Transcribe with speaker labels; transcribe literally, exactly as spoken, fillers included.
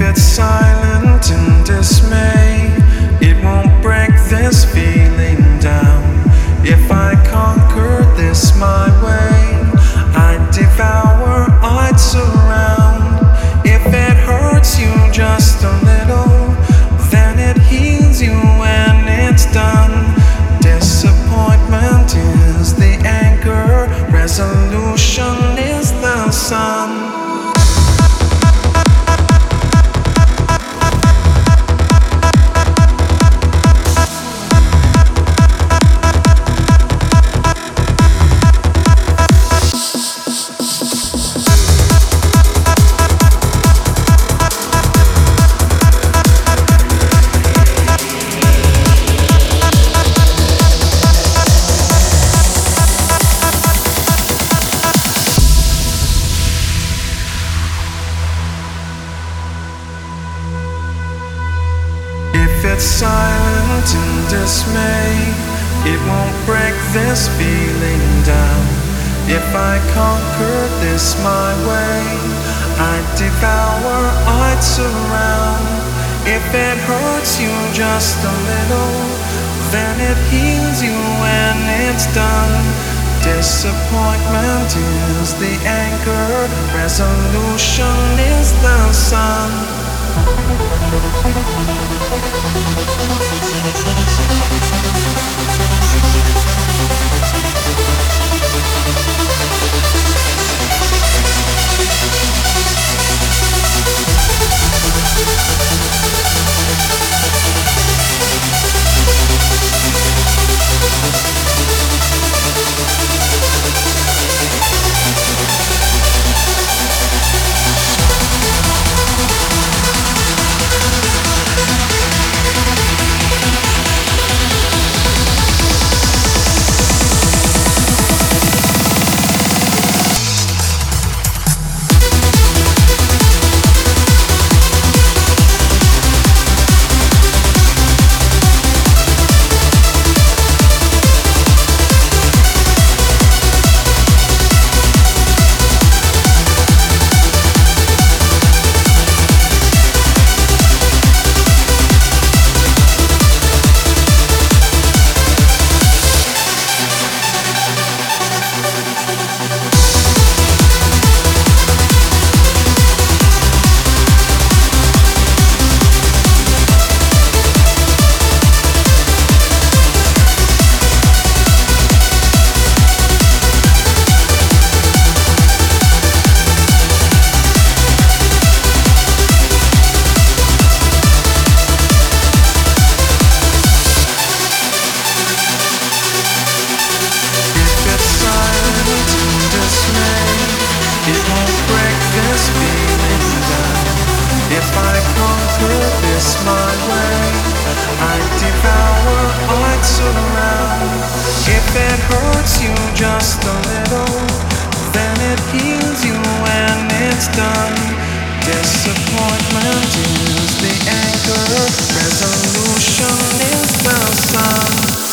Speaker 1: it's silent in dismay, it won't break this feeling down. If I conquer this my way, I'd devour, I'd surround. If it hurts you just a little, then it heals you when it's done. Disappointment is the anchor, resolution is the sun. If it's silent in dismay, it won't break this feeling down. If I conquer this my way, I'd devour, I'd surround. If it hurts you just a little, then it heals you when it's done. Disappointment is the anchor, resolution is the sun. If I conquer this my way, I'd devour, I'd surround. If it hurts you just a little, then it heals you when it's done. Disappointment is the anchor, resolution is the sun.